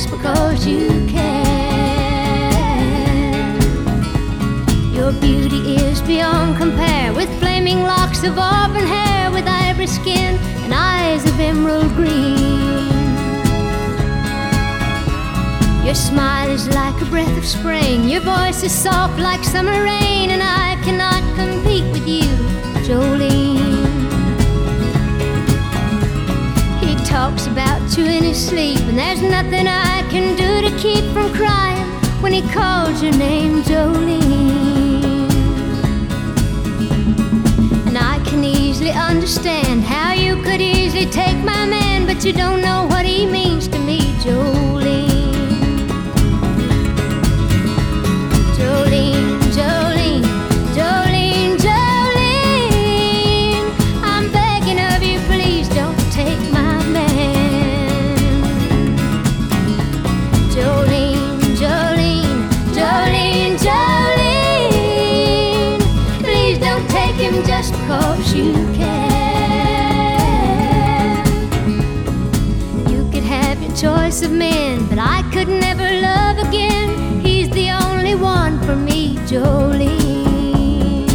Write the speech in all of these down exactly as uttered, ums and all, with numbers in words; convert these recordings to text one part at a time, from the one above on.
just because you can. Your beauty is beyond compare, with flaming locks of auburn hair, with ivory skin and eyes of emerald green. Your smile is like a breath of spring, your voice is soft like summer rain, and I cannot compete with you, Jolene. He talks about you in his sleep, and there's nothing I can do to keep from crying when he calls your name, Jolene. And I can easily understand how you could easily take my man, but you don't know what he means to me, Jolene. Jolene, Jolene, Jolene, Jolene, I'm begging of you, please don't take my man. Jolene, Jolene, Jolene, Jolene, please don't take him just because you can. You could have your choice of men, but I could never love again. He's the only one for me, Jolene.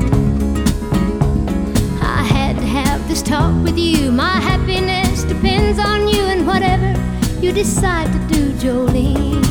I had to have this talk with you. My happiness depends on you, and whatever you decide to do, Jolene.